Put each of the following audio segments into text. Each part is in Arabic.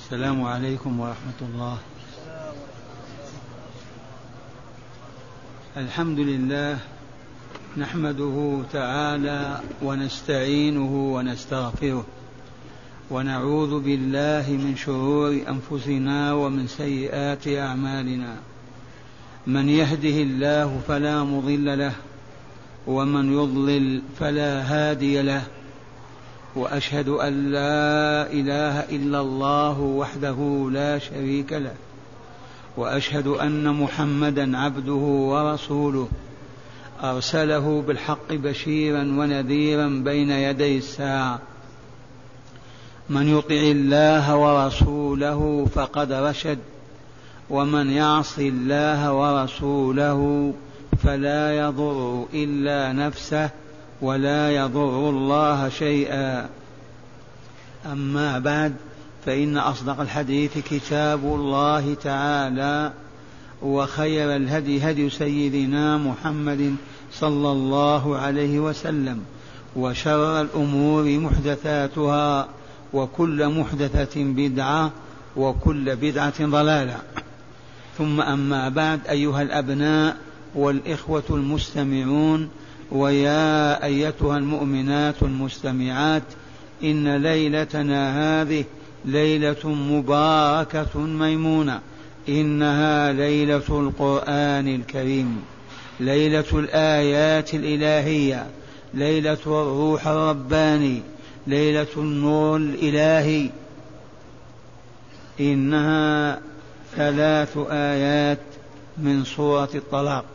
السلام عليكم ورحمة الله. الحمد لله نحمده تعالى ونستعينه ونستغفره ونعوذ بالله من شرور أنفسنا ومن سيئات أعمالنا. من يهده الله فلا مضل له ومن يضلل فلا هادي له، وأشهد أن لا إله إلا الله وحده لا شريك له، وأشهد أن محمدا عبده ورسوله أرسله بالحق بشيرا ونذيرا بين يدي الساعة. من يطع الله ورسوله فقد رشد، ومن يعص الله ورسوله فلا يضر إلا نفسه ولا يضر الله شيئا. أما بعد، فإن أصدق الحديث كتاب الله تعالى، وخير الهدي هدي سيدنا محمد صلى الله عليه وسلم، وشر الأمور محدثاتها، وكل محدثة بدعة، وكل بدعة ضلالة. ثم أما بعد، أيها الأبناء والإخوة المستمعون، ويا أيتها المؤمنات المستمعات، إن ليلتنا هذه ليلة مباركة ميمونة، إنها ليلة القرآن الكريم، ليلة الآيات الإلهية، ليلة الروح الرباني، ليلة النور الإلهي. إنها 3 آيات من سورة الطلاق.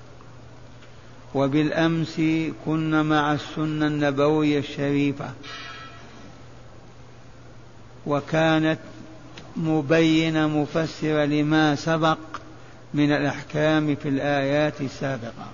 وبالأمس كنا مع السنة النبوية الشريفة، وكانت مبينة مفسرة لما سبق من الأحكام في الآيات السابقة.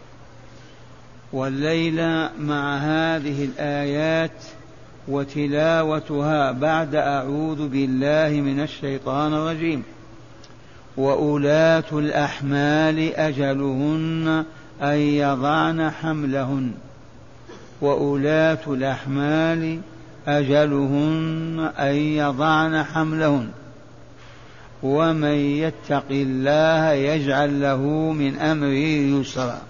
والليلة مع هذه الآيات وتلاوتها بعد أعوذ بالله من الشيطان الرجيم: وأولاة الأحمال أجلهن أن يضعن حملهن. وأولاة الأحمال أجلهن أن يضعن حملهن، ومن يتق الله يجعل له من أمره يسرا.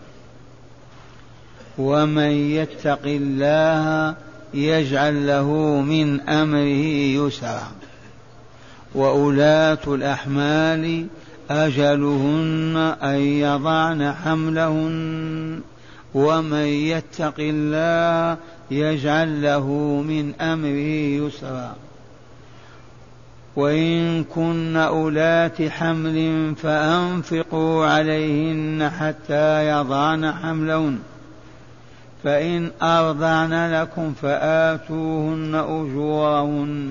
ومن يتق الله يجعل له من أمره يسرا. وأولاة الأحمال أجلهن أن يضعن حملهن، ومن يتق الله يجعل له من أمره يسرا. وإن كن أولات حمل فأنفقوا عليهن حتى يضعن حملهن، فإن أرضعن لكم فآتوهن أجورهن،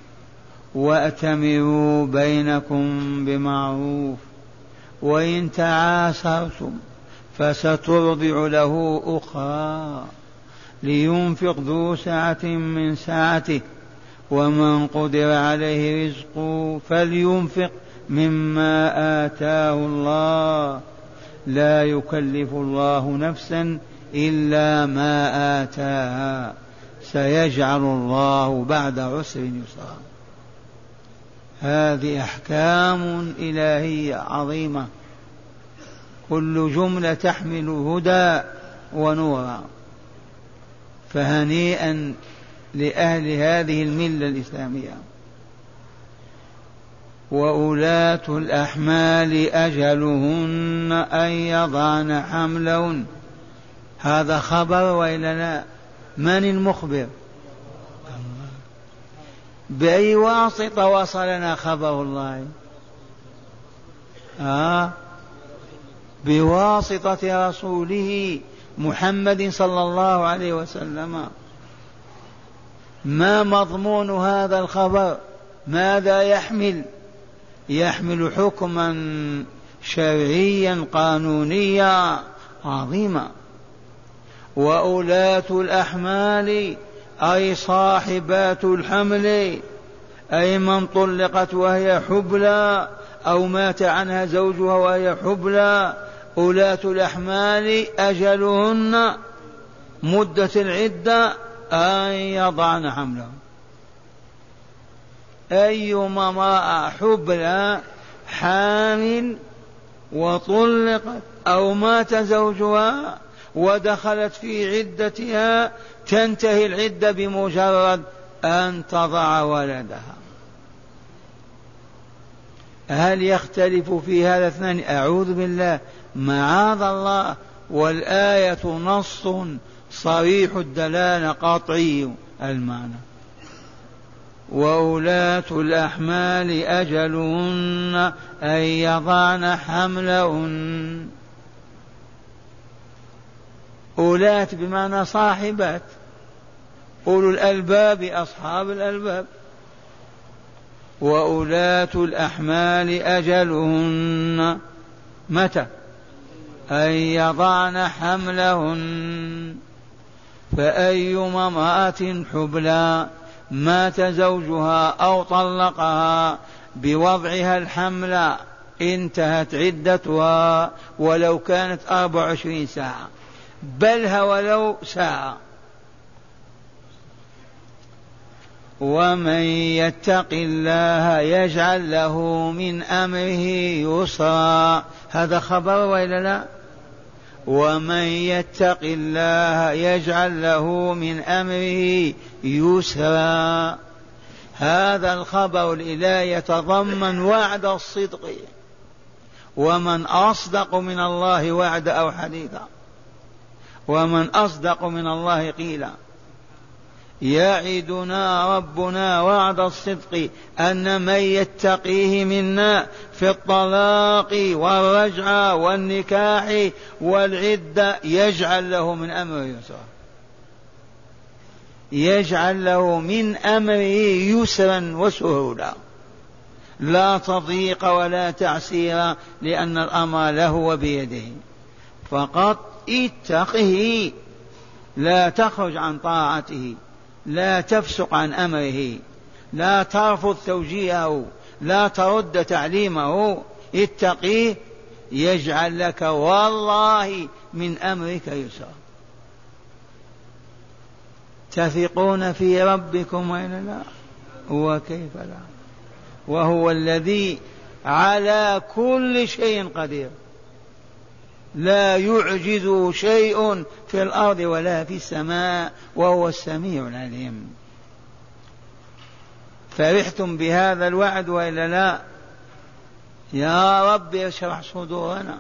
وأتمروا بينكم بمعروف. وإن تعاسرتم فسترضع له أخرى، لينفق ذو سعة من سعته، ومن قدر عليه رزقه فلينفق مما آتاه الله، لا يكلف الله نفسا إلا ما آتاها، سيجعل الله بعد عسر يسرا. هذه أحكام إلهية عظيمة، كل جملة تحمل هدى ونورا. فهنيئا لأهل هذه الملة الإسلامية. وأولاة الأحمال أجلهن أن يضعن حملهن. هذا خبر وإلا لا؟ من المخبر؟ بأي واسطة وصلنا خبر الله؟ بواسطة رسوله محمد صلى الله عليه وسلم. ما مضمون هذا الخبر؟ ماذا يحمل؟ يحمل حكما شرعيا قانونيا عظيما. وأولاة الأحمال أي صاحبات الحمل، أي من طلقت وهي حبلى أو مات عنها زوجها وهي حبلى. أولاة الأحمال أجلهن مدة العدة أن يضعن حملهن. أيما امرأة حبلى حامل وطلقت أو مات زوجها ودخلت في عدتها تنتهي العدة بمجرد أن تضع ولدها. هل يختلف في هذا اثنان؟ أعوذ بالله، معاذ الله. والآية نص صريح الدلالة قطعي المعنى. وأولاة الأحمال أجلهن أن يضعن حملهن. أولاة بمعنى صاحبات، أولو الألباب أصحاب الألباب. وأولاة الأحمال أجلهن متى؟ أن يضعن حملهن. فأيما امرأة حبلى مات زوجها أو طلقها بوضعها الحمل انتهت عدتها ولو كانت 24 ساعة، بل ولو ساعة. ومن يتق الله يجعل له من أمره يسرا. هذا خبر وإلا لا؟ ومن يتق الله يجعل له من أمره يسرا. هذا الخبر الإلهي يتضمن وعد الصدق، ومن أصدق من الله وعد أو حديثا، ومن أصدق من الله قيلا. يعدنا ربنا وعد الصدق أن من يتقيه منا في الطلاق والرجعة والنكاح والعدة يجعل له من أمره يسرا، يجعل له من أمره يسرا وسهولا، لا تضييق ولا تعسير، لأن الأمر له وبيده. فقط اتقه، لا تخرج عن طاعته، لا تفسق عن أمره، لا ترفض توجيهه، لا ترد تعليمه. اتقيه يجعل لك والله من أمرك يسرا. تثقون في ربكم وإلا لا؟ وكيف لا؟ وهو الذي على كل شيء قدير، لا يعجزه شيء في الأرض ولا في السماء، وهو السميع العليم. فرحتم بهذا الوعد وإلا لا؟ يا رب اشرح صدورنا.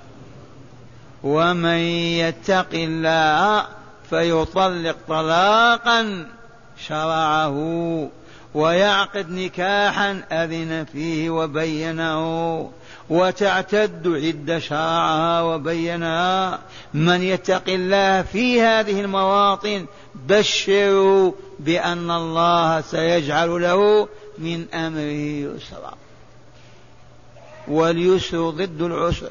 ومن يتق الله فيطلق طلاقا شرعه ويعقد نكاحا أذن فيه وبينه وتعتد عدة شرعها وبينها. من يتق الله في هذه المواطن بشروا بأن الله سيجعل له من أمره يسرا، واليسر ضد العسر.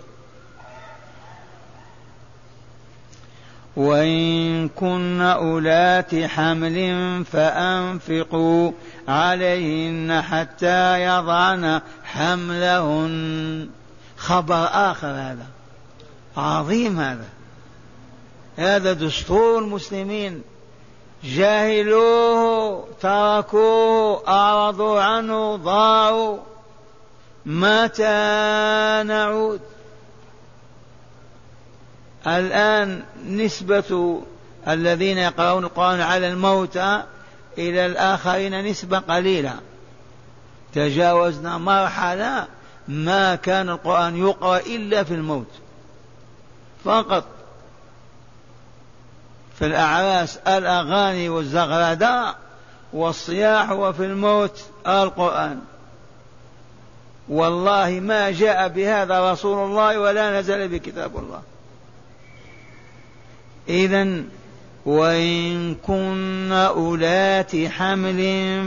وإن كن أولات حمل فأنفقوا عليهن حتى يضعن حملهن. خبر آخر هذا عظيم، هذا دستور المسلمين. جاهلوه، تركوه، أعرضوا عنه، ضاعوا. متى نعود؟ الآن نسبة الذين يقرؤون القرآن على الموتى إلى الآخرين نسبة قليلة. تجاوزنا مرحلة ما كان القرآن يقرأ إلا في الموت فقط. في الأعراس الأغاني والزغرداء والصياح، وفي الموت القرآن. والله ما جاء بهذا رسول الله ولا نزل بكتاب الله. إذن وإن كن أولات حمل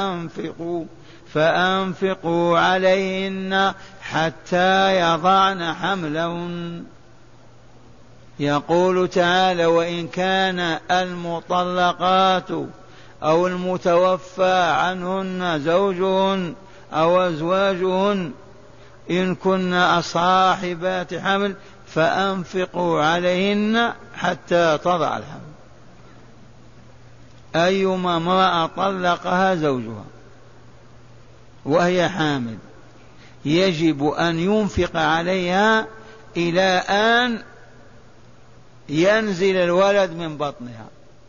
فأنفقوا عليهن حتى يضعن حملهن. يقول تعالى: وإن كان المطلقات أو المتوفى عنهن زوجهن أو أزواجهن إن كن صاحبات حمل فأنفقوا عليهن حتى تضع الحمل. أيما امرأة طلقها زوجها وهي حامل يجب أن ينفق عليها إلى أن ينزل الولد من بطنها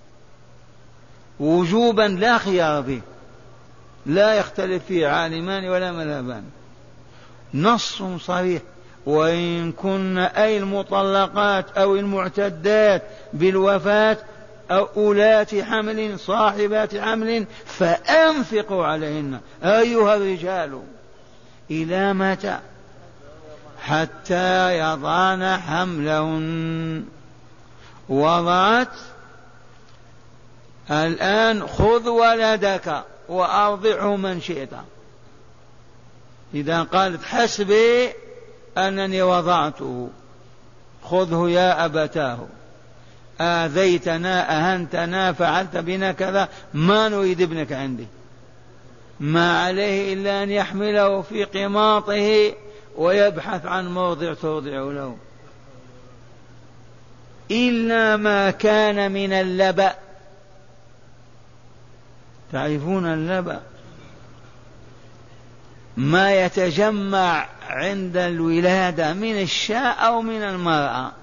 وجوبا لا خيار فيه، لا يختلف فيه عالمان ولا مذهبان، نص صريح. وإن كن أي المطلقات أو المعتدات بالوفاة أو أولات حمل صاحبات حمل فأنفقوا عليهن أيها الرجال. إلى متى؟ حتى يضعن حملهن. وضعت الآن خذ ولدك وأرضعه من شئت. إذا قالت حسبي أنني وضعته خذه يا أبتاه، آذيتنا أهنتنا فعلت بنا كذا، ما نريد ابنك عندي، ما عليه إلا أن يحمله في قماطه ويبحث عن موضع ترضع له، إلا ما كان من اللبأ. تعرفون اللبأ؟ ما يتجمع عند الولادة من الشاء أو من المرأة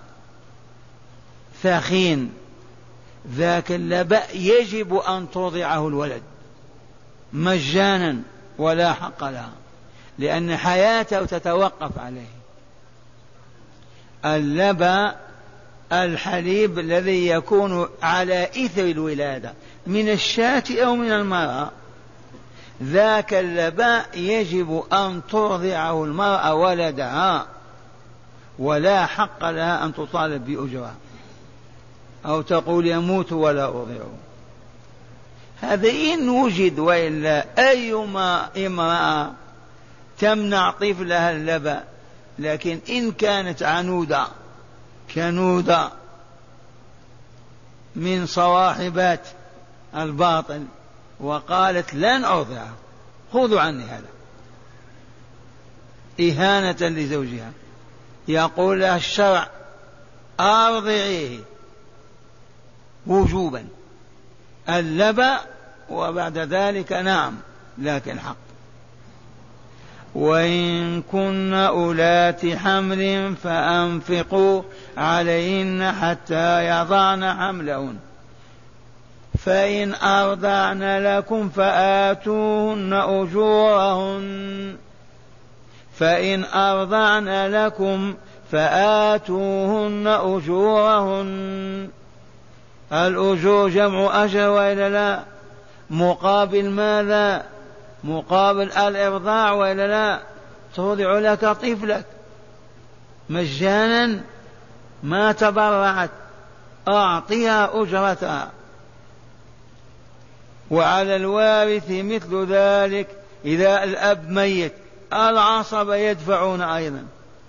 ثخين، ذاك اللبأ يجب أن ترضعه الولد مجانا ولا حق لها، لأن حياته تتوقف عليه. اللبأ الحليب الذي يكون على إثر الولادة من الشاة أو من المرأة، ذاك اللباء يجب أن ترضعه المرأة ولدها، ولا حق لها أن تطالب بأجرة أو تقول يموت ولا أرضعه. هذا إن وجد، وإلا أيما امرأة تمنع طفلها اللبن. لكن إن كانت عنودة كنودة من صواحبات الباطل وقالت لن أرضعه، خذوا عني هذا، إهانة لزوجها، يقول لها الشرع أرضعيه وجوبا اللبن، وبعد ذلك نعم لكن حق. وإن كن أولات حمل فأنفقوا عليهن حتى يضعن حملهن، فإن أرضعن لكم فآتوهن أجورهن، فإن أرضعن لكم فآتوهن أجورهن. الأجور جمع أجر وإلا لا؟ مقابل ماذا؟ مقابل الإرضاع وإلا لا؟ ترضع لك طفلك مجانا ما تبرعت، أعطيها أجرتها. وعلى الوارث مثل ذلك إذا الأب ميت العصبة يدفعون أيضا.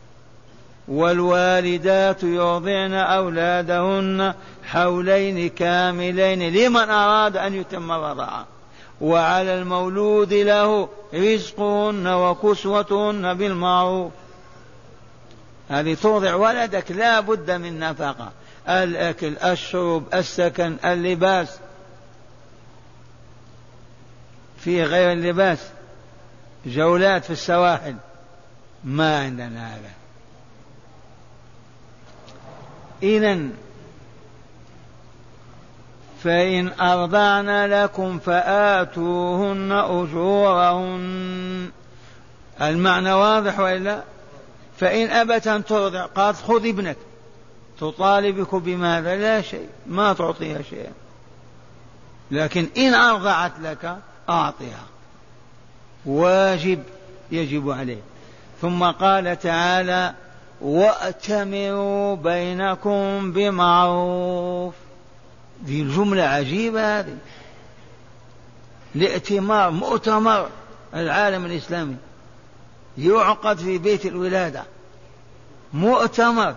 والوالدات يرضعن أولادهن حولين كاملين لمن أراد أن يتم الرضاعة، وعلى المولود له رزقهن وكسوتهن بالمعروف. هذه ترضع ولدك لا بد من نفقة، الأكل الشرب السكن اللباس، في غير اللباس جولات في السواحل، ما عندنا هذا. إذن فإن أرضعن لكم فآتوهن أجورهن. المعنى واضح وإلا؟ فإن أبت أن ترضع قالت خذ ابنك، تطالبك بماذا؟ لا شيء، ما تعطيها شيئا. لكن إن أرضعت لك أعطيها، واجب يجب عليه. ثم قال تعالى وأتمروا بينكم بمعروف. دي الجملة عجيبة هذه، الائتمار مؤتمر العالم الإسلامي يعقد في بيت الولادة، مؤتمر.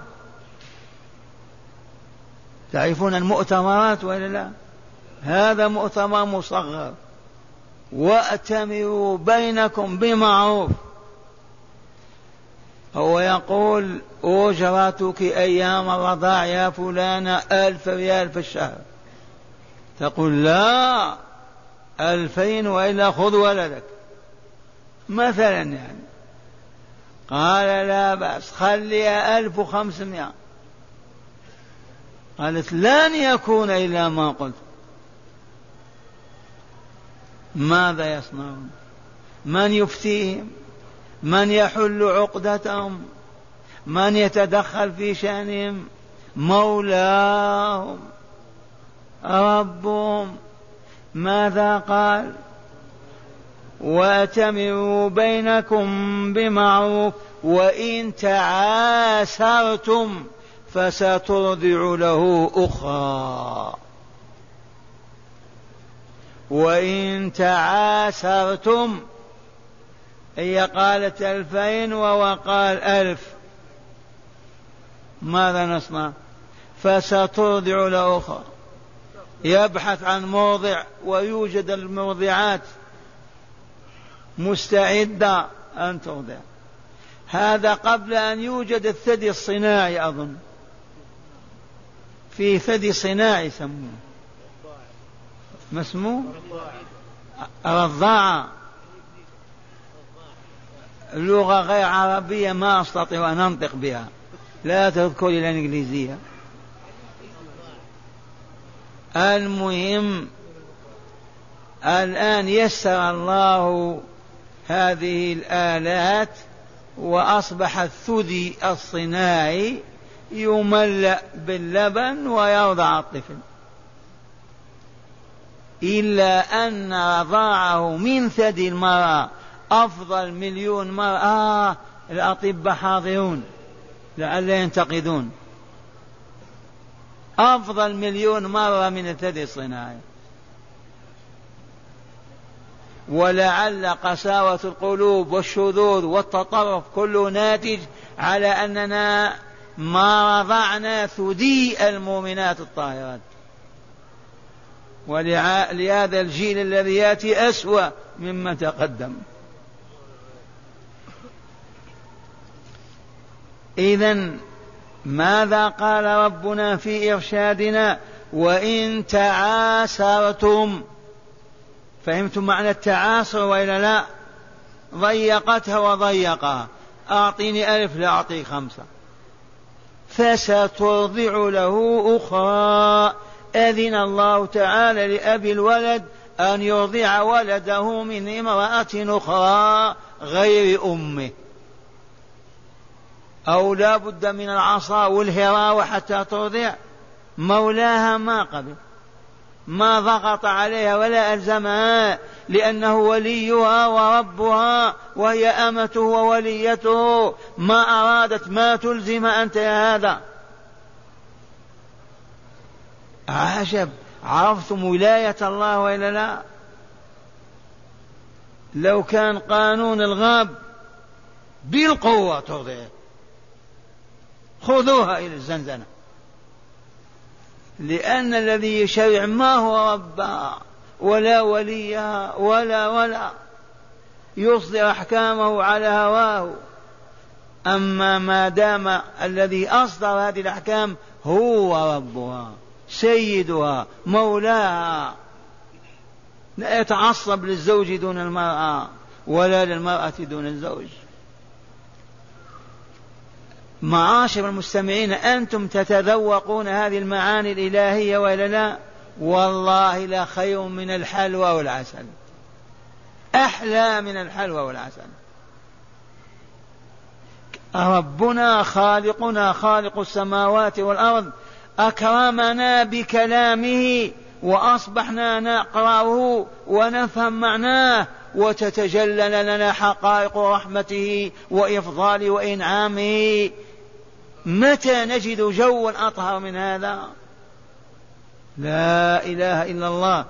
تعرفون المؤتمرات ولا لا؟ هذا مؤتمر مصغر. وأتمروا بينكم بمعروف. هو يقول أجرتك أيام الرضاع يا فلانة 1000 ريال في الشهر، تقول لا 2000 وإلا خذ ولدك. مثلا يعني. قال لا بأس خليها 1500. قالت لن يكون إلا ما قلت. ماذا يصنعون؟ من يفتيهم؟ من يحل عقدتهم؟ من يتدخل في شأنهم؟ مولاهم ربهم. ماذا قال؟ وأتمروا بينكم بمعروف وإن تعاسرتم فسترضع له أخرى. وإن تعاسرتم، هي قالت 2000 وهو قال 1000، ماذا نصنع؟ فسترضع له أخرى. يبحث عن موضع ويوجد المرضعات مستعدة أن ترضع. هذا قبل أن يوجد الثدي الصناعي. أظن في ثدي صناعي يسموه، ما اسمه؟ رضاعة. لغة غير عربية ما أستطيع أن أنطق بها، لا تذكر الإنجليزية. المهم الآن يسر الله هذه الآلات وأصبح الثدي الصناعي يملأ باللبن ويرضع الطفل، إلا أن رضاعه من ثدي المرأة أفضل 1,000,000 مرة. الأطباء حاضرون لعل ينتقدون. أفضل 1,000,000 مرة من الثدي الصناعي. ولعل قساوة القلوب والشذوذ والتطرف كله ناتج على أننا ما رضعنا ثدي المؤمنات الطاهرات. ولهذا الجيل الذي يأتي أسوأ مما تقدم. إذن ماذا قال ربنا في إرشادنا؟ وإن تعاسرتم. فهمتم معنى التعاسر وإلا لا؟ ضيقتها وضيقها، أعطيني 1000 لا أعطيك 5. فسترضع له أخرى. أذن الله تعالى لأبي الولد أن يرضع ولده من امرأة أخرى غير أمه. أو لا بد من العصا والهراوة حتى ترضع؟ مولاها ما قبل، ما ضغط عليها ولا ألزمها، لأنه وليها وربها وهي أمته ووليته. ما أرادت ما تلزم أنت يا هذا. عجب. عرفتم ولاية الله وإلا لا؟ لو كان قانون الغاب بالقوة ترضع، خذوها إلى الزنزانة، لأن الذي يشرع ما هو ربها ولا وليها ولا يصدر أحكامه على هواه. أما ما دام الذي أصدر هذه الأحكام هو ربها سيدها مولاها، لا يتعصب للزوج دون المرأة ولا للمرأة دون الزوج. معاشر المستمعين، أنتم تتذوقون هذه المعاني الإلهية ولا لا؟ والله لا خير من الحلوى والعسل، أحلى من الحلوى والعسل. ربنا خالقنا خالق السماوات والأرض أكرمنا بكلامه وأصبحنا نقرأه ونفهم معناه، وتتجلى لنا حقائق رحمته وإفضاله وإنعامه. متى نجد جوا أطهر من هذا؟ لا إله إلا الله.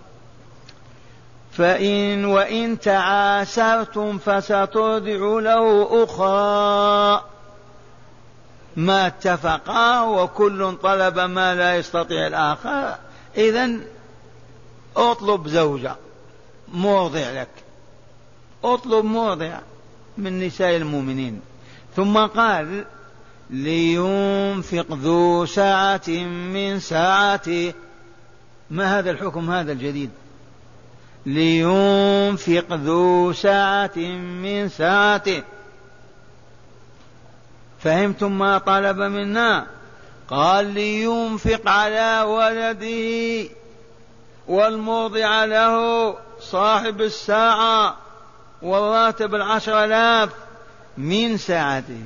وإن تعاسرتم فسترضع له أخرى. ما اتفقا وكل طلب ما لا يستطيع الآخر، إذن اطلب زوجة مرضع لك، اطلب مرضع من نساء المؤمنين. ثم قال لينفق ذو سعة من سعته. ما هذا الحكم هذا الجديد؟ لينفق ذو سعة من سعته. فهمتم ما طلب منا؟ قال لينفق على ولده والمرضع له صاحب الساعة والراتب 10,000 من ساعته،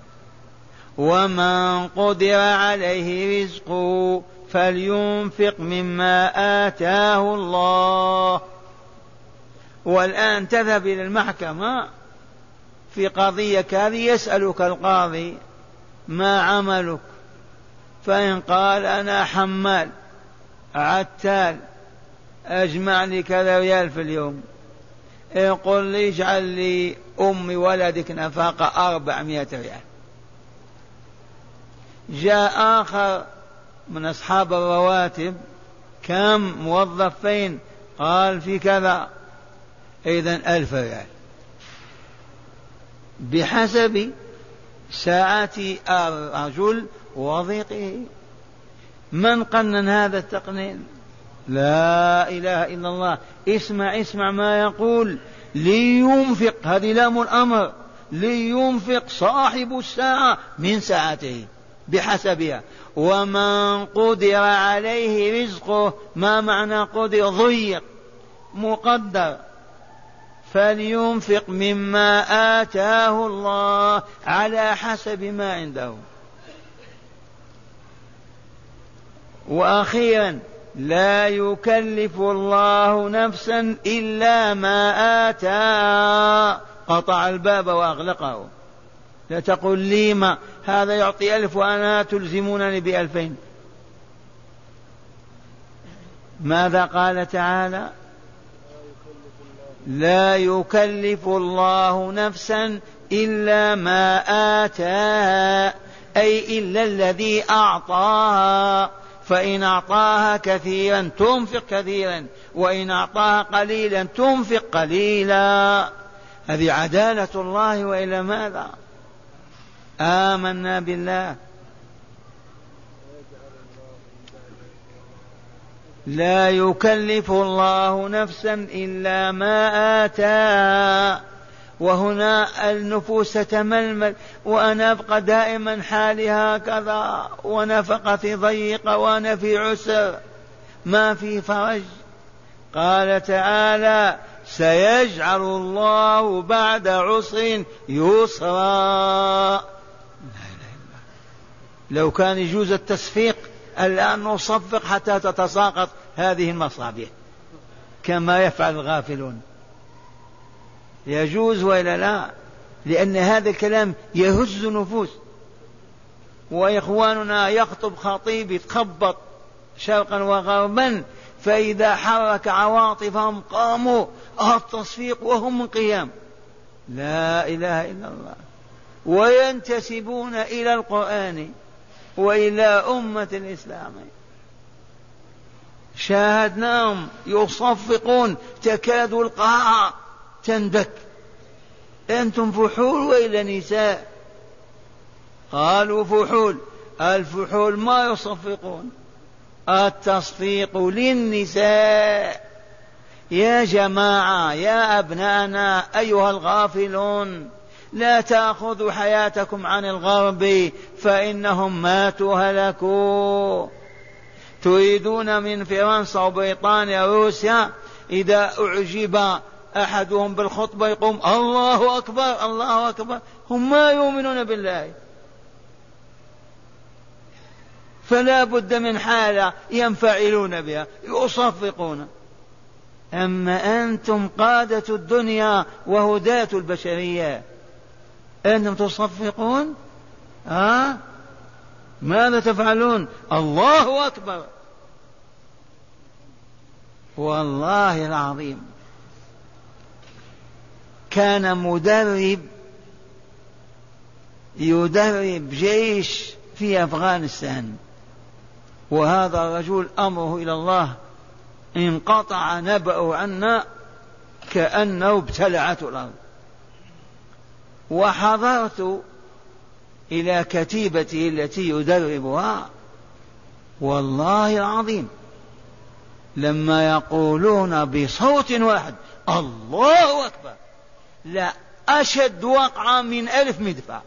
ومن قدر عليه رزقه فلينفق مما آتاه الله. والآن تذهب إلى المحكمة في قضية كذا، يسألك القاضي ما عملك؟ فإن قال أنا حمال عتال أجمع لي كذا ريال في اليوم، يقول لي اجعل لي أم ولدك نفقة 400 ريال. جاء آخر من أصحاب الرواتب كم موظفين؟ قال في كذا، إذن 1000 ريال بحسب ساعة الرجل وضيقه. من قنن هذا التقنين؟ لا إله إلا الله. اسمع ما يقول، لينفق، هذه لام الأمر، لينفق صاحب الساعة من ساعته بحسبها، ومن قدر عليه رزقه. ما معنى قدر؟ ضيق، مقدر، فلينفق مما آتاه الله على حسب ما عنده. وأخيرا لا يكلف الله نفسا إلا ما آتاها. قطع الباب وأغلقه. لا تقل لي ما هذا يعطي 1000 وأنا تلزمونني ب2000. ماذا قال تعالى؟ لا يكلف الله نفسا إلا ما آتاها، أي إلا الذي أعطاها. فإن أعطاها كثيرا تنفق كثيرا، وإن أعطاها قليلا تنفق قليلا. هذه عدالة الله، وإلى ماذا؟ آمنا بالله. لا يكلف الله نفسا إلا ما آتاها. وهنا النفوس تتململ، وأنا أبقى دائما حالي هكذا، ونفقتي ضيقة، وأنا في عسر، ما في فرج. قال تعالى سيجعل الله بعد عسر يسرا. لو كان يجوز التصفيق الآن نصفق حتى تتساقط هذه المصابيح كما يفعل الغافلون. يجوز وإلا لا؟ لأن هذا الكلام يهز النفوس. وإخواننا يخطب خطيب يتخبط شرقا وغربا، فإذا حرك عواطفهم قاموا التصفيق وهم من قيام. لا إله إلا الله. وينتسبون إلى القرآن وإلى أمة الإسلام. شاهدناهم يصفقون تكاد القاعة تندك. أنتم فحول وإلا نساء؟ قالوا فحول. الفحول ما يصفقون، التصفيق للنساء. يا جماعة، يا أبناءنا أيها الغافلون، لا تأخذوا حياتكم عن الغرب فإنهم ماتوا هلكوا. تريدون من فرنسا وبريطانيا وروسيا إذا أعجب أحدهم بالخطبة يقوم الله أكبر الله أكبر، هم ما يؤمنون بالله. فلا بد من حالة ينفعلون بها يصفقون. أما أنتم قادة الدنيا وهداة البشرية، أنتم تصفقون؟ ماذا تفعلون؟ الله أكبر. والله العظيم كان مدرب يدرب جيش في أفغانستان، وهذا الرجل أمره إلى الله، انقطع نبأه عنا كأنه ابتلعته الأرض. وحضرت إلى كتيبته التي يدربها، والله العظيم لما يقولون بصوت واحد الله أكبر لا أشد وقعا من 1000 مدفع.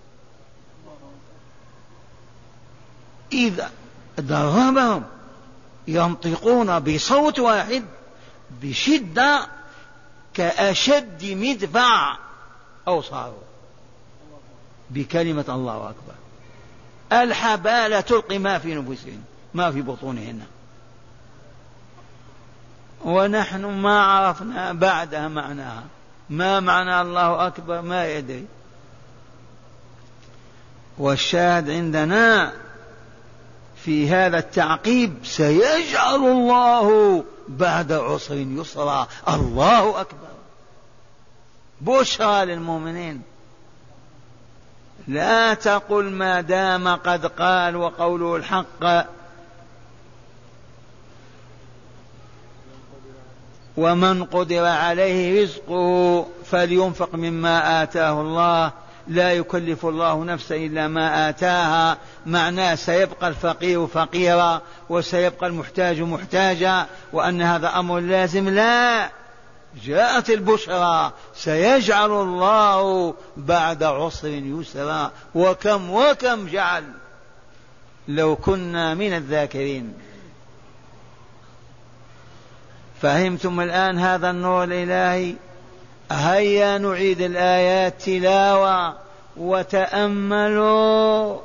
إذا دربهم ينطقون بصوت واحد بشدة كأشد مدفع أو صاروا بكلمة الله أكبر. الحبال تلقي ما في نفوسهن ما في بطونهن، ونحن ما عرفنا بعدها معناها. ما معنى الله أكبر ما يدري. والشاهد عندنا في هذا التعقيب سيجعل الله بعد عسر يسرا. الله أكبر بشرى للمؤمنين. لا تقل ما دام قد قال وقوله الحق ومن قدر عليه رزقه فلينفق مما آتاه الله لا يكلف الله نفسا إلا ما آتاها. معناه سيبقى الفقير فقيرا وسيبقى المحتاج محتاجا وأن هذا أمر لازم. لا، جاءت البشرى سيجعل الله بعد عسر يسرا. وكم جعل لو كنا من الذاكرين. فهمتم الآن هذا النور الإلهي؟ هيا نعيد الآيات تلاوة وتأملوا.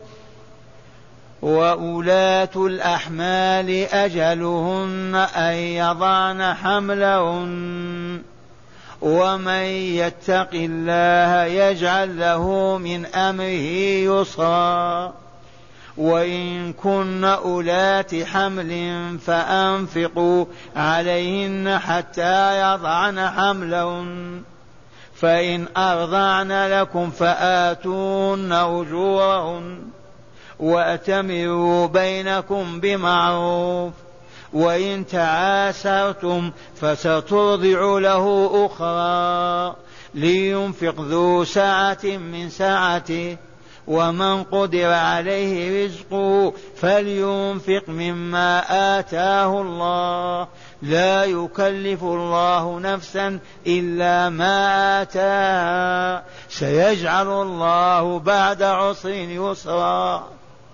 وأولاة الأحمال أجلهن أن يضعن حملهن ومن يتق الله يجعل له من أمره يسرا. وإن كن أولات حمل فأنفقوا عليهن حتى يضعن حملهن فإن أرضعن لكم فآتون أجورهن وأتمروا بينكم بمعروف. وإن تعاسرتم فسترضع له أخرى لينفق ذو سعة من سعته ومن قدر عليه رزقه فلينفق مما آتاه الله لا يكلف الله نفسا إلا ما آتاها سيجعل الله بعد عسر يسرا.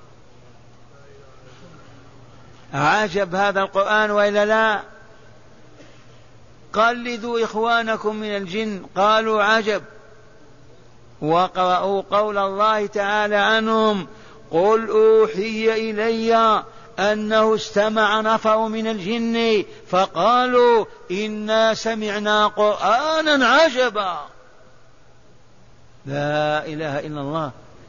عجب هذا القرآن وإلا لا؟ قلدوا إخوانكم من الجن قالوا عجب. وقرأوا قول الله تعالى عنهم قل أوحي إلي أنه استمع نفر من الجن فقالوا إنا سمعنا قرآنا عجبا. لا إله إلا الله.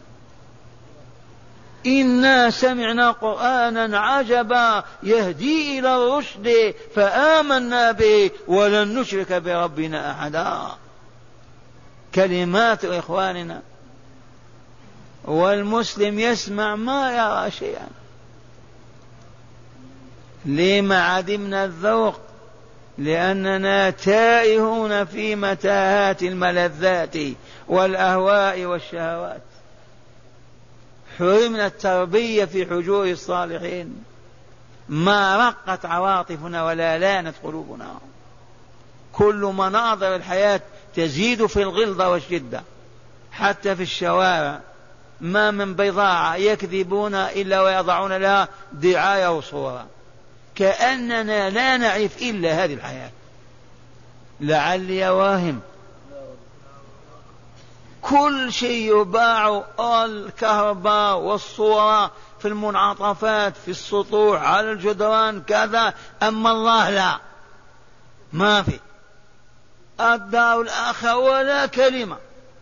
إنا سمعنا قرآنا عجبا يهدي إلى الرشد فآمنا به ولن نشرك بربنا أحدا. كلمات إخواننا. والمسلم يسمع ما يرى شيئا. لما عدمنا الذوق؟ لأننا تائهون في متاهات الملذات والأهواء والشهوات. حرمنا التربية في حجور الصالحين. ما رقت عواطفنا ولا لانت قلوبنا. كل مناظر الحياة تزيد في الغلظة والشدة. حتى في الشوارع ما من بضاعة يكذبون إلا ويضعون لها دعاية وصورة كأننا لا نعرف إلا هذه الحياة. لعلي واهم. كل شيء يباع، الكهرباء والصورة في المنعطفات في السطوح على الجدران كذا. أما الله لا، ما في الدار الآخرة ولا كلمة.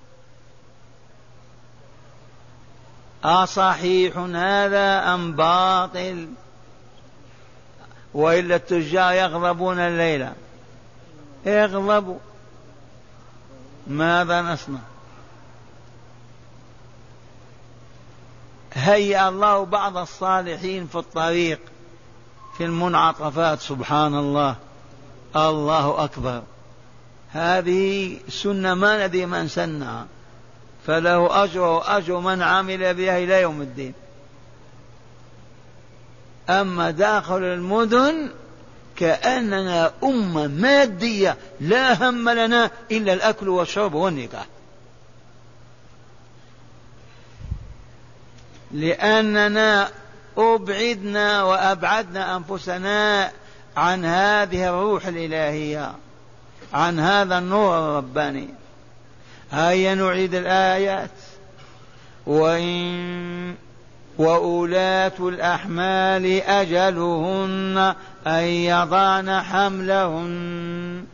أصحيح هذا أم باطل؟ وإلا التجار يغضبون الليلة يغضبوا. ماذا نصنع؟ هيأ الله بعض الصالحين في الطريق في المنعطفات. سبحان الله. الله أكبر. هذه سنة ما ندري من سنها فله أجر وأجر من عمل بها إلى يوم الدين. أما داخل المدن كأننا أمة مادية لا هم لنا إلا الأكل والشرب والنكاح، لأننا أبعدنا وأبعدنا أنفسنا عن هذه الروح الإلهية، عن هذا النور الرباني. هيا نعيد الآيات. وأولاة الأحمال أجلهن أن يضعن حملهن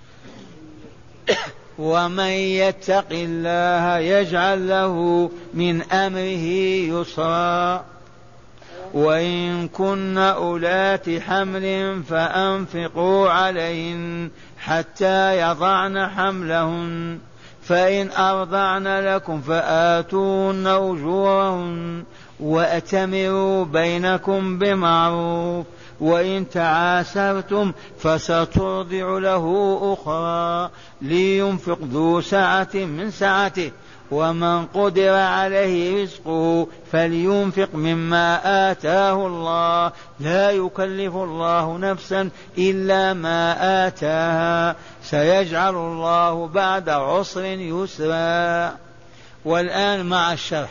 ومن يتق الله يجعل له من أمره يسرا وإن كن أولاة حمل فأنفقوا عليهن حتى يضعن حملهن فإن أرضعن لكم فآتوهن أجورهن وأتمروا بينكم بمعروف وإن تعاسرتم فسترضع له أخرى لينفق ذو سعة من سعته ومن قدر عليه رزقه فلينفق مما آتاه الله لا يكلف الله نفسا إلا ما آتاها سيجعل الله بعد عسر يسرا. والآن مع الشرح.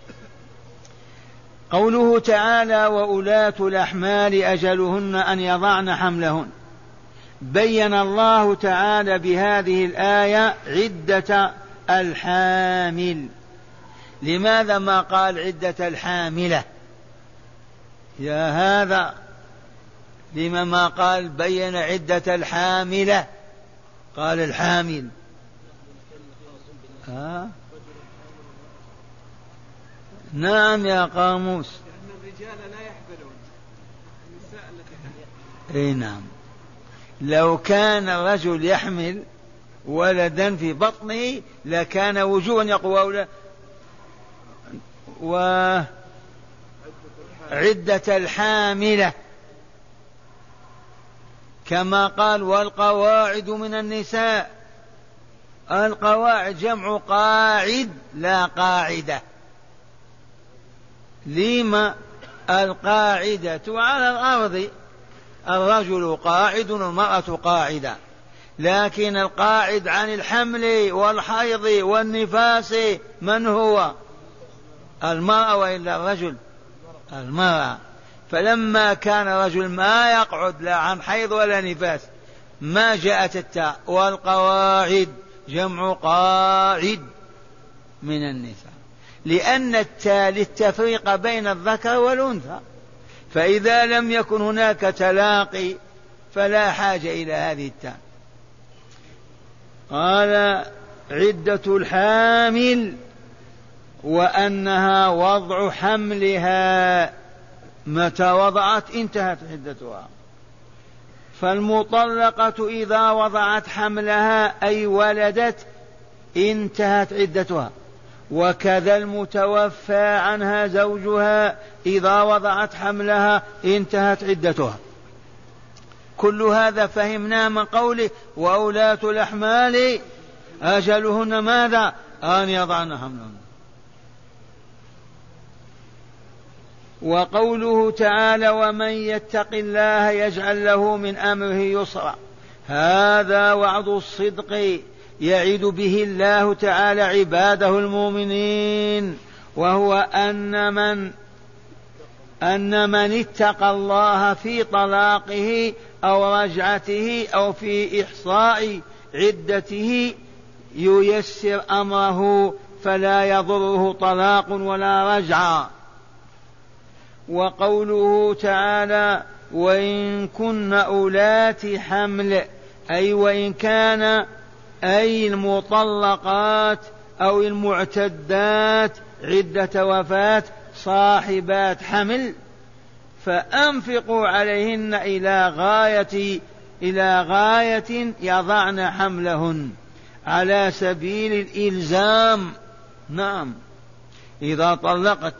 قوله تعالى وأولاة الأحمال أجلهن أن يضعن حملهن، بين الله تعالى بهذه الآية عدة الحامل. لماذا ما قال عدة الحاملة؟ يا هذا لما ما قال بين عدة الحاملة قال الحامل؟ نعم يا قاموس، لأن الرجال لا يحملون النساء التي حملت. اي نعم، لو كان الرجل يحمل ولدا في بطنه لكان وجوبا يقول وعدة الحاملة كما قال والقواعد من النساء. القواعد جمع قاعد لا قاعدة. لما القاعدة على الأرض، الرجل قاعد والمرأة قاعدة، لكن القاعد عن الحمل والحيض والنفاس من هو؟ المرأة وإلا الرجل؟ المرأة. فلما كان الرجل ما يقعد لا عن حيض ولا نفاس ما جاءت التاء والقواعد جمع قاعد من النساء، لأن التاء للتفريق بين الذكر والأنثى، فإذا لم يكن هناك تلاقي فلا حاجة إلى هذه التاء. قال عدة الحامل وأنها وضع حملها، متى وضعت انتهت عدتها. فالمطلقة إذا وضعت حملها أي ولدت انتهت عدتها، وكذا المتوفى عنها زوجها إذا وضعت حملها انتهت عدتها. كل هذا فهمناه من قوله وأولاة الأحمال أجلهن ماذا؟ أن يضعن حملهن. وقوله تعالى ومن يتق الله يجعل له من أمره يسرا، هذا وعد الصدق يعد به الله تعالى عباده المؤمنين، وهو أن من اتقى الله في طلاقه أو رجعته أو في إحصاء عدته ييسر أمره فلا يضره طلاق ولا رجعة. وقوله تعالى وإن كن أولات حمل، أي وإن كان أي المطلقات أو المعتدات عدة وفاة صاحبات حمل فأنفقوا عليهن إلى غاية يضعن حملهن على سبيل الإلزام. نعم، إذا طلقت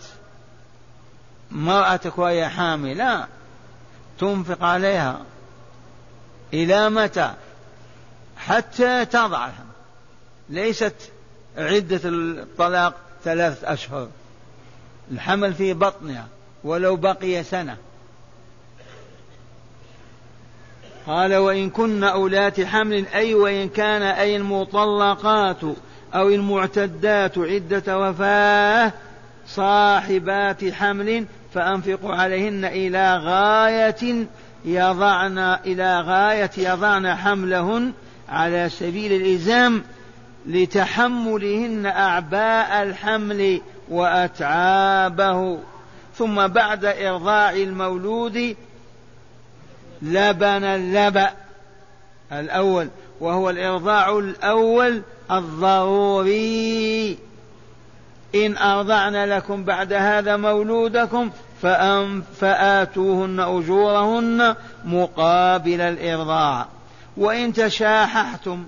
مرأتك وهي حاملة تنفق عليها إلى متى؟ حتى تضع الحمل. ليست عدة الطلاق 3 أشهر، الحمل في بطنها ولو بقي سنة. قال وإن كن أولات حمل أي وإن كان أي المطلقات أو المعتدات عدة وفاة صاحبات حمل فأنفقوا عليهن إلى غاية يضعن حملهن على سبيل الإلزام لتحملهن أعباء الحمل وأتعابه. ثم بعد إرضاع المولود لبن اللبأ الأول وهو الإرضاع الأول الضروري. إن أرضعن لكم بعد هذا مولودكم فآتوهن أجورهن مقابل الإرضاع. وإن تشاححتم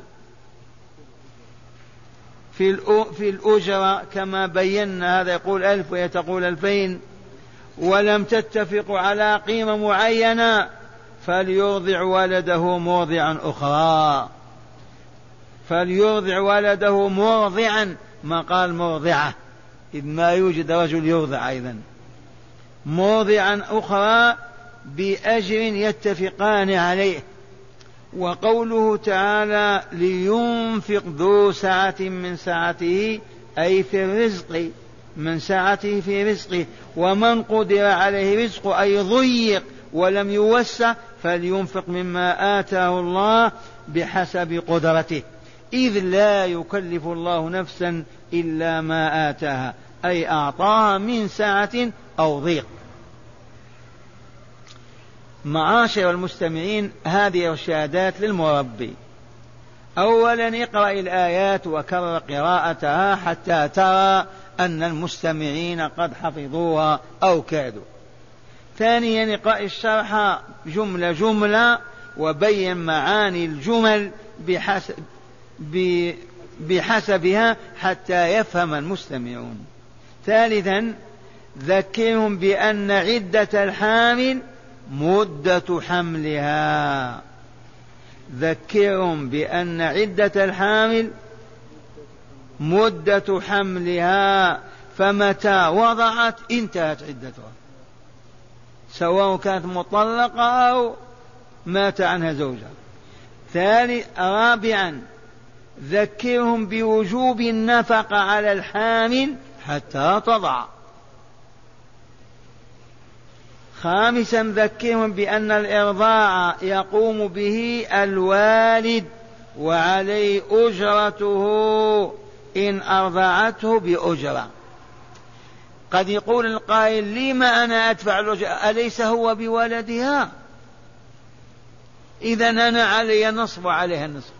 في الأجرة كما بينا، هذا يقول 1000 ويتقول 2000، ولم تتفقوا على قيمة معينة فليرضع ولده مرضعا أخرى، فليرضع ولده مرضعا، ما قال مرضعة إذ ما يوجد رجل يرضع أيضا، مرضعا أخرى بأجر يتفقان عليه. وقوله تعالى لينفق ذو سعة من سعته أي في الرزق، من سعته في رزقه، ومن قدر عليه رزقه أي ضيق ولم يوسع فلينفق مما آتاه الله بحسب قدرته، إذ لا يكلف الله نفسا إلا ما آتاها، أي أعطاها من سعة أو ضيق. معاشر المستمعين، هذه إرشادات للمربي. أولا اقرأ الآيات وكرر قراءتها حتى ترى أن المستمعين قد حفظوها أو كادوا. ثانيا اقرأ الشرح جملة جملة وبين معاني الجمل بحسبها حتى يفهم المستمعون. ثالثا ذكرهم بأن عدة الحامل مدة حملها، ذكرهم بأن عدة الحامل مدة حملها، فمتى وضعت انتهت عدتها سواء كانت مطلقة أو مات عنها زوجها. رابعا ذكرهم بوجوب النفقة على الحامل حتى تضع. خامسا ذكرهم بأن الإرضاع يقوم به الوالد وعليه أجرته إن أرضعته بأجرة. قد يقول القائل لما أنا أدفع الأجرة، أليس هو بولدها؟ إذن أنا علي النصف وعليها النصف.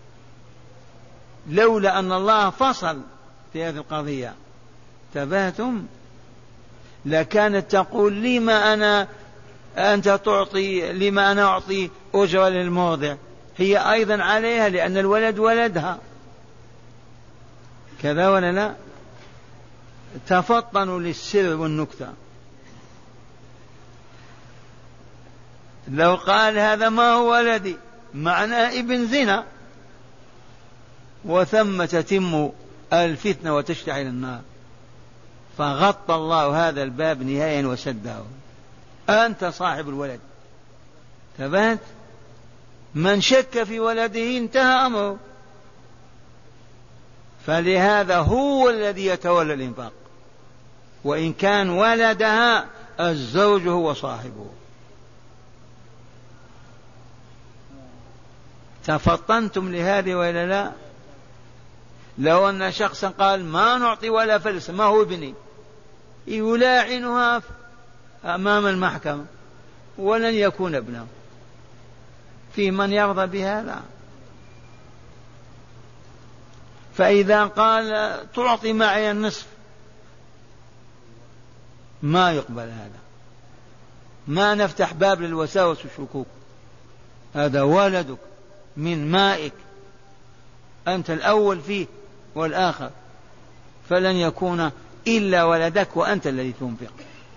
لولا أن الله فصل في هذه القضية تبهتم، لكانت تقول لما أنا أعطي أجرة للمرضع، هي أيضا عليها لأن الولد ولدها، كذا ولا لا؟ تفطنوا للسر والنكتة. لو قال هذا ما هو ولدي معناه ابن زنا، وثم تتم الفتنة وتشتعل النار، فغطى الله هذا الباب نهائيا وسده. أنت صاحب الولد، ثبت، من شك في ولده انتهى أمره، فلهذا هو الذي يتولى الإنفاق، وإن كان ولدها الزوج هو صاحبه. تفطنتم لهذه ولا لا؟ لو أن شخصا قال ما نعطي ولا فلس، ما هو ابني، يلاعنها أمام المحكمة ولن يكون ابنه. في من يرضى بهذا؟ فإذا قال تعطي معي النصف ما يقبل هذا، ما نفتح باب للوساوس والشكوك. هذا ولدك من مائك، أنت الأول فيه والآخر، فلن يكون إلا ولدك وأنت الذي تنفق.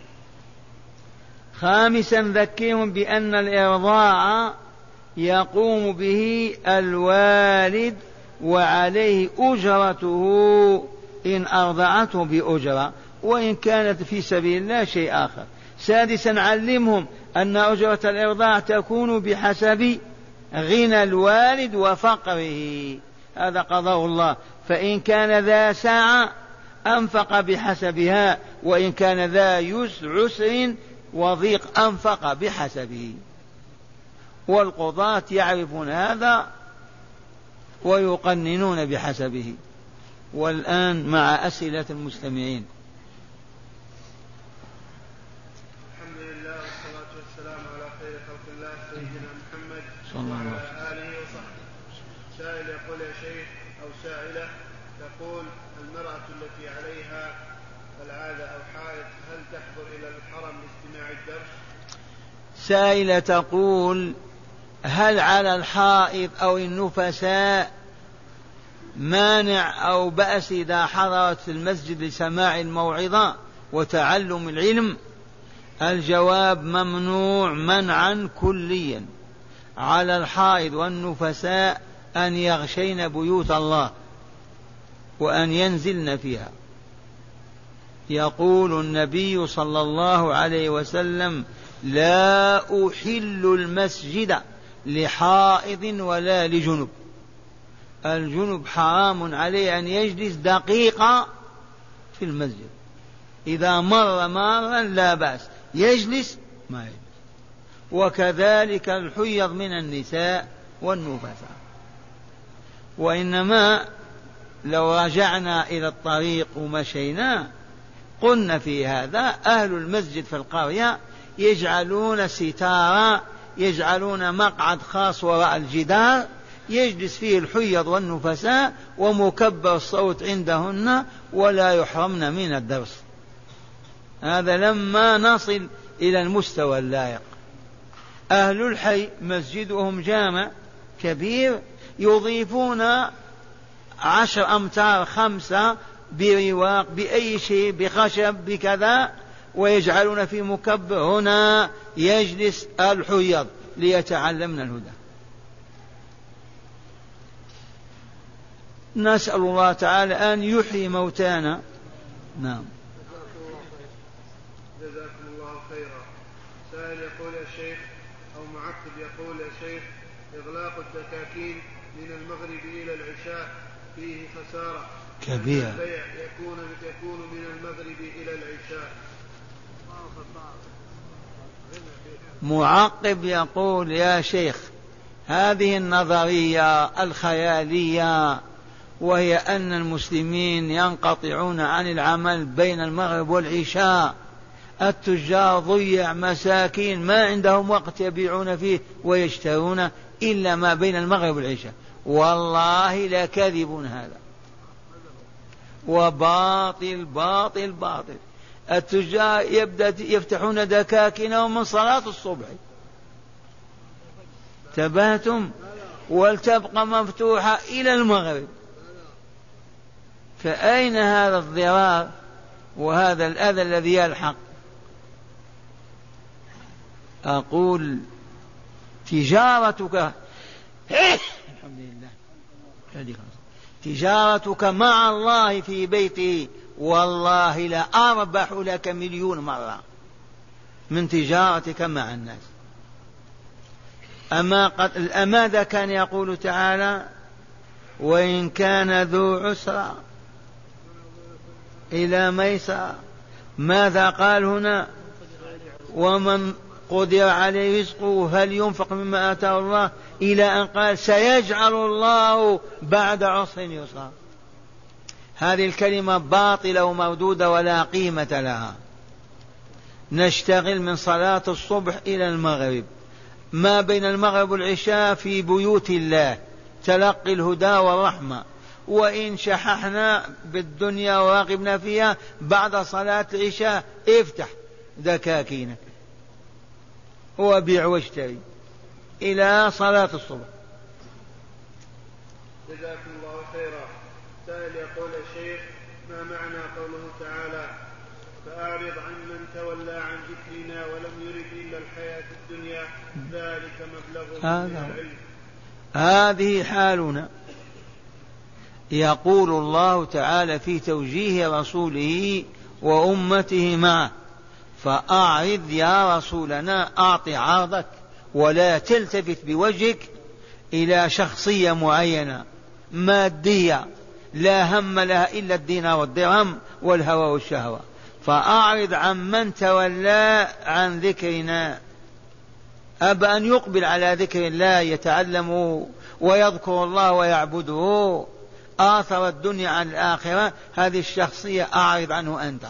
خامسا ذكرهم بأن الإرضاع يقوم به الوالد وعليه أجرته إن أرضعته بأجرة، وإن كانت في سبيل الله شيء آخر. سادسا علمهم أن أجرة الإرضاع تكون بحسب غنى الوالد وفقره، هذا قضاء الله. فإن كان ذا سعة أنفق بحسبها، وإن كان ذا عسر وضيق أنفق بحسبه. والقضاة يعرفون هذا ويقننون بحسبه. والآن مع أسئلة المستمعين. الحمد لله والصلاة والسلام على خير خلق الله سيدنا محمد صلى الله عليه وسلم وعلى آله وصحبه. سائل يقول يا شيخ أو سائلة تقول المرأة التي عليها العادة أو حائض هل تحضر إلى الحرم لاستماع الدرس؟ سائلة تقول هل على الحائض أو النفساء مانع أو بأس إذا حضرت المسجد لسماع الموعظة وتعلم العلم؟ الجواب ممنوع منعا كليا على الحائض والنفساء أن يغشين بيوت الله وأن ينزلن فيها. يقول النبي صلى الله عليه وسلم لا أحل المسجد لحائض ولا لجنب. الجنب حرام عليه أن يجلس دقيقة في المسجد، إذا مر مرا لا بأس يجلس ما يجلس. وكذلك الحيض من النساء والنفساء. وإنما لو رجعنا إلى الطريق ومشينا قلنا في هذا أهل المسجد في القرية يجعلون ستارا، يجعلون مقعد خاص وراء الجدار يجلس فيه الحيض والنفساء ومكبر الصوت عندهن ولا يحرمن من الدرس. هذا لما نصل إلى المستوى اللائق. أهل الحي مسجدهم جامع كبير يضيفون 10 أمتار 5 برواق بأي شيء بخشب بكذا ويجعلون في مكبر هنا يجلس الحيض ليتعلمن الهدى. نسأل الله تعالى أن يحيي موتانا. نعم. جزاكم الله خيرا. سائل يقول يا شيخ أو معقب يقول يا شيخ إغلاق الدكاكين من المغرب إلى العشاء فيه خسارة كبيرة. البيع يكون من المغرب إلى العشاء. معقب يقول يا شيخ هذه النظرية الخيالية وهي أن المسلمين ينقطعون عن العمل بين المغرب والعشاء. التجار ضيع مساكين ما عندهم وقت يبيعون فيه ويشترون إلا ما بين المغرب والعشاء. والله لكذب هذا وباطل باطل باطل. التجار يفتحون دكاكينهم من صلاة الصبح، تبهتم، ولتبقى مفتوحة إلى المغرب. فأين هذا الضرار وهذا الأذى الذي يلحق؟ أقول تجارتك الحمد لله تجارتك مع الله في بيته والله لأربح لك 1,000,000 مرة من تجارتك مع الناس. أما ماذا كان يقول تعالى وإن كان ذو عسرة إلى ميسرة؟ ماذا قال هنا؟ ومن قدر عليه رزقه هل ينفق مما آتاه الله، إلى أن قال سيجعل الله بعد عسر يسرا. هذه الكلمة باطلة ومردودة ولا قيمة لها. نشتغل من صلاة الصبح إلى المغرب، ما بين المغرب والعشاء في بيوت الله تلقي الهدى والرحمة. وإن شححنا بالدنيا وراغبنا فيها بعد صلاة العشاء افتح دكاكينك وبيع واشتري إلى صلاة الصبح. جزاكم الله خيرا. سائل يقول يا شيخ ما معنى قوله تعالى فأعرض عن من تولى عن ذكرنا ولم يرد إلا الحياة الدنيا ذلك مبلغه من العلم؟ هذه حالنا. يقول الله تعالى في توجيه رسوله وأمته معه فأعرض يا رسولنا، أعط عرضك ولا تلتفت بوجهك إلى شخصية معينة مادية لا هم لها إلا الدينار والدرهم والهوى والشهوة. فأعرض عن من تولى عن ذكرنا، أبى أن يقبل على ذكر الله يتعلمه ويذكر الله ويعبده، آثر الدنيا عن الآخرة، هذه الشخصية أعرض عنه أنت.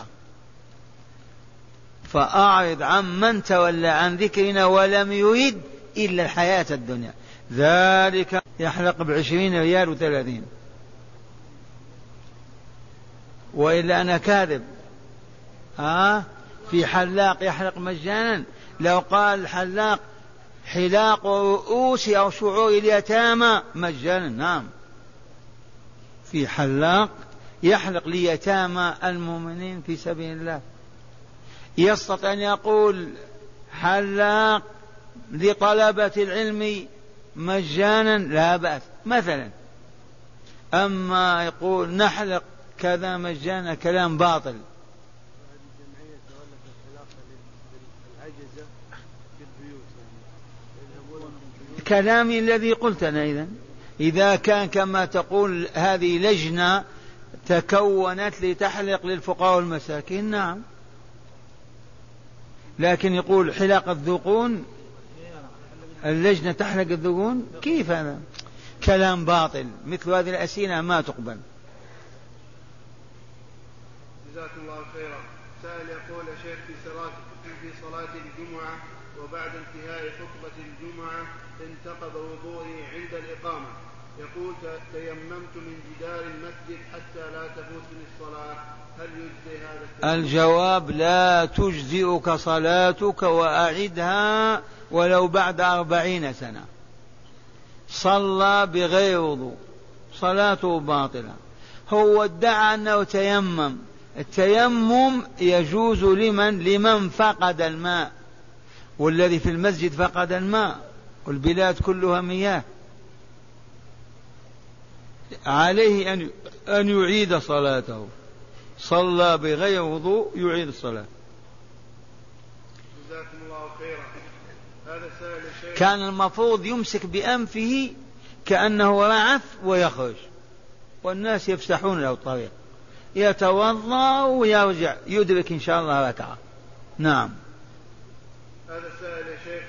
فأعرض عن من تولى عن ذكرنا ولم يريد إلا الحياة الدنيا، ذلك يحلق ب20 ريال و30. وإلا أنا كاذب. في حلاق يحلق مجانا، لو قال الحلاق حلاق رؤوس أو شعور اليتامى مجانا، نعم، في حلاق يحلق ليتامى المؤمنين في سبيل الله. يستطيع أن يقول حلاق لطلبة العلم مجانا، لا بأس مثلا. أما يقول نحلق كذا مجانا، كلام باطل. كلامي الذي قلت أنا إذا كان كما تقول هذه لجنة تكونت لتحلق للفقراء والمساكين، نعم، لكن يقول حلاق الذقون، اللجنة تحلق الذقون، كيف هذا؟ كلام باطل. مثل هذه الأسئلة ما تقبل. جزاكم الله خيرا. سائل يقول يا شيخ في صلاة الجمعة وبعد انتهاء خطبة الجمعة انتقض وضوئي عند الإقامة، يقول تيممت من جدار المسجد حتى لا تفوتني الصلاة، هل يجزي هذا التيمم؟ الجواب لا تجزئك صلاتك وأعدها ولو بعد 40 سنة. صلى بغير وضوء صلاته باطلة. هو ادعى أنه تيمم. التيمم يجوز لمن فقد الماء، والذي في المسجد فقد الماء والبلاد كلها مياه، عليه أن يعيد صلاته. صلى بغير وضوء يعيد الصلاة. جزاكم الله خيرا. هذا سائل الشيخ كان المفروض يمسك بأنفه كأنه رعف ويخرج، والناس يفسحون له الطريق، يتوضأ ويرجع يدرك إن شاء الله ركعة. نعم. هذا السائل يا شيخ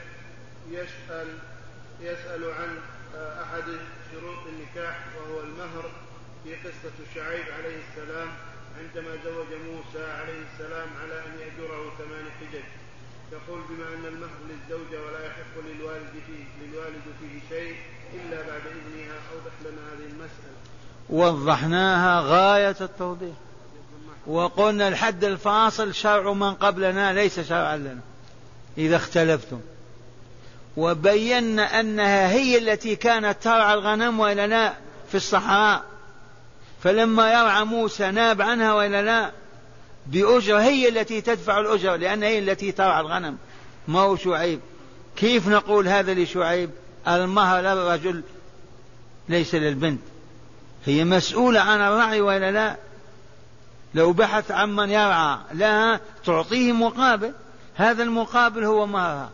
يسأل عن أحد شروط النكاح وهو المهر في قصة شعيب عليه السلام عندما زوج موسى عليه السلام على أن يأجره 8 حجج. يقول بما أن المهر للزوجة ولا يحق للوالد فيه شيء إلا بعد إذنها، أوضح لنا هذه المسألة. وضحناها غاية التوضيح، وقلنا الحد الفاصل شرع من قبلنا ليس شرعا لنا إذا اختلفتم، وبينا أنها هي التي كانت ترعى الغنم وإلا لا في الصحراء، فلما يرعى موسى ناب عنها وإلا لا بأجر، هي التي تدفع الأجر لأن هي التي ترعى الغنم، ما هو شعيب. كيف نقول هذا لشعيب؟ المهر للرجل ليس للبنت، هي مسؤولة عن الرعي وإلا لا. لو بحث عن من يرعى لها تعطيه مقابل، هذا المقابل هو مهرها.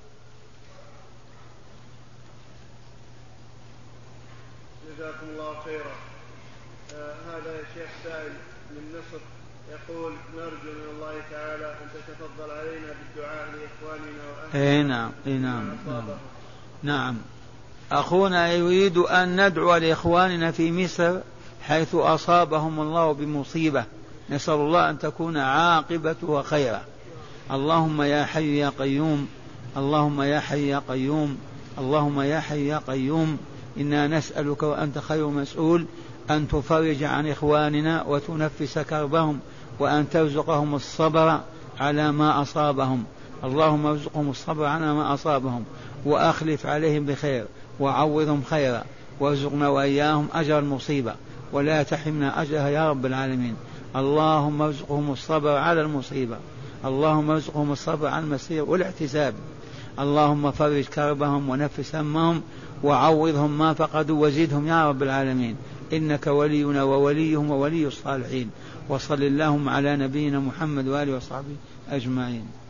جزاكم الله خيرا. هذا يا شيخ سائل من مصر يقول نرجو من الله تعالى أن تتفضل علينا بالدعاء لإخواننا وأهلنا. نعم. أخونا يريد أن ندعو لإخواننا في مصر حيث أصابهم الله بمصيبة، نسأل الله أن تكون عاقبتها خيرا. اللهم يا حي يا قيوم، اللهم يا حي يا قيوم، اللهم يا حي يا قيوم، إنا نسألك وأنت خير مسؤول أن تفرج عن إخواننا وتنفس كربهم، وأن ترزقهم الصبر على ما أصابهم. اللهم ارزقهم الصبر على ما أصابهم، وأخلف عليهم بخير، وعوضهم خيرا، وارزقنا وإياهم أجر المصيبة ولا تحرمنا أجرها يا رب العالمين. اللهم ارزقهم الصبر على المصيبة، اللهم ارزقهم الصبر على المسير والاحتساب. اللهم فرج كربهم ونفس همهم وعوضهم ما فقدوا وزدهم يا رب العالمين، إنك ولينا ووليهم وولي الصالحين. وصل اللهم على نبينا محمد وآله وصحبه أجمعين.